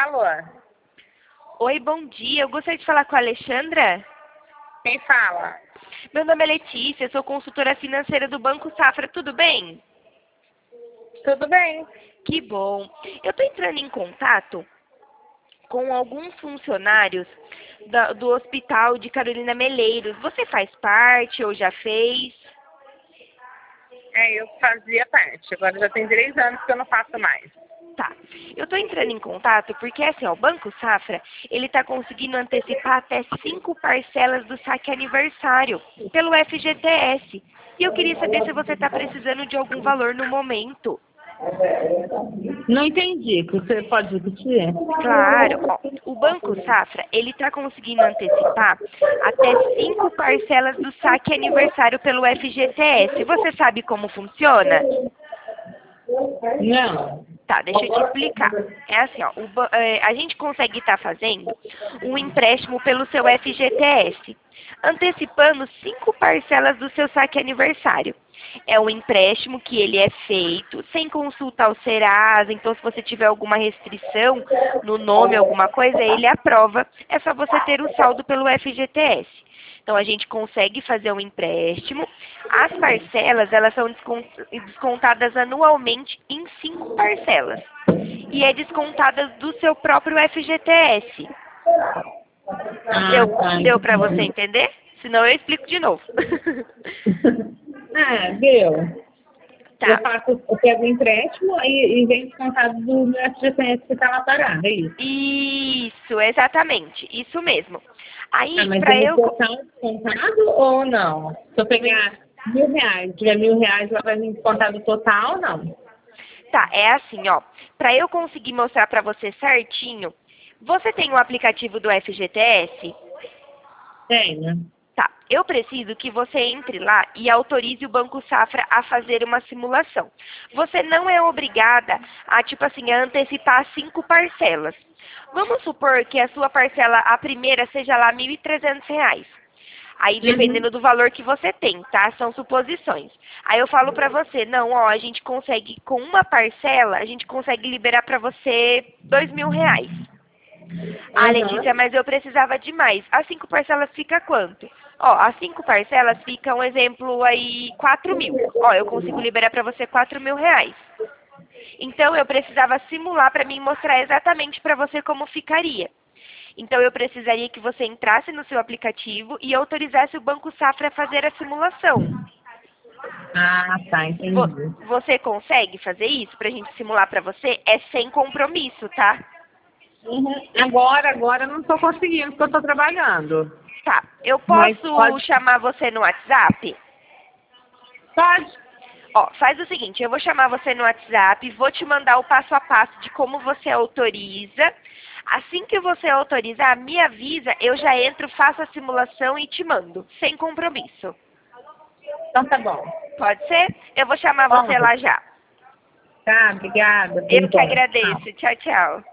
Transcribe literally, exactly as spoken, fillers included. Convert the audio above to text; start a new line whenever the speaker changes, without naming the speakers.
Alô?
Oi, bom dia. Eu gostaria de falar com a Alexandra.
Quem fala?
Meu nome é Letícia, sou consultora financeira do Banco Safra. Tudo bem?
Tudo bem.
Que bom. Eu estou entrando em contato com alguns funcionários da- do Hospital de Carolina Meleiros. Você faz parte ou já fez?
É, eu fazia parte. Agora já tem três anos que eu não faço mais.
Tá. Eu estou entrando em contato porque, assim, ó, o Banco Safra, ele está conseguindo antecipar até cinco parcelas do saque aniversário pelo F G T S. E eu queria saber se você está precisando de algum valor no momento.
Não entendi. Você pode repetir?
Claro, ó, o Banco Safra, ele está conseguindo antecipar até cinco parcelas do saque aniversário pelo F G T S. Você sabe como funciona?
Não.
Tá, deixa eu te explicar. É assim, ó, o ba- é, a gente consegue estar fazendo um empréstimo pelo seu F G T S, antecipando cinco parcelas do seu saque aniversário. É um empréstimo que ele é feito sem consulta ao Serasa, então se você tiver alguma restrição no nome, alguma coisa, ele aprova. É só você ter o saldo pelo F G T S. Então a gente consegue fazer um empréstimo. As parcelas, elas são descon- descontadas anualmente em cinco parcelas. E é descontada do seu próprio F G T S.
Ah,
Deu,
tá.
deu para você
Entendi.
entender? Senão eu explico de novo.
É, deu. Eu
Tá.
faço, eu pego o empréstimo e, e vem descontado do meu F G T S que está lá parado, é isso?
Isso, exatamente. Isso mesmo.
Ah,
Aí,
mas
para
vem no
eu...
total descontado ou não? Se eu pegar mil reais, tiver mil reais, ela vai me descontar do total ou não?
Tá, é assim, ó. Para eu conseguir mostrar para você certinho, você tem o aplicativo do F G T S?
Tenho.
Tá, eu preciso que você entre lá e autorize o Banco Safra a fazer uma simulação. Você não é obrigada a, tipo assim, a antecipar cinco parcelas. Vamos supor que a sua parcela, a primeira, seja lá mil e trezentos reais. Aí,
Uhum.
dependendo do valor que você tem, tá? São suposições. Aí eu falo pra você, não, ó, a gente consegue, com uma parcela, a gente consegue liberar pra você dois mil reais. Ah, Letícia,
Aham.
mas eu precisava de mais. As cinco parcelas fica quanto? Ó, as cinco parcelas ficam, um exemplo, aí, quatro mil. Ó, eu consigo liberar para você quatro mil reais. Então, eu precisava simular para mim mostrar exatamente para você como ficaria. Então, eu precisaria que você entrasse no seu aplicativo e autorizasse o Banco Safra a fazer a simulação.
Ah, tá,
Vo-
entendi.
Você consegue fazer isso para a gente simular para você? É sem compromisso, tá?
Uhum. Agora, agora eu não estou conseguindo, porque eu estou trabalhando.
Tá. Eu
Mas
posso
pode.
chamar você no WhatsApp?
Pode.
Ó, faz o seguinte, eu vou chamar você no WhatsApp, vou te mandar o passo a passo de como você autoriza. Assim que você autorizar, me avisa, eu já entro, faço a simulação e te mando, sem compromisso.
Então tá bom.
Pode ser? Eu vou chamar você
Pode.
lá já.
Tá, obrigada por
Eu que
enquanto. Tchau.
agradeço. Tchau, tchau.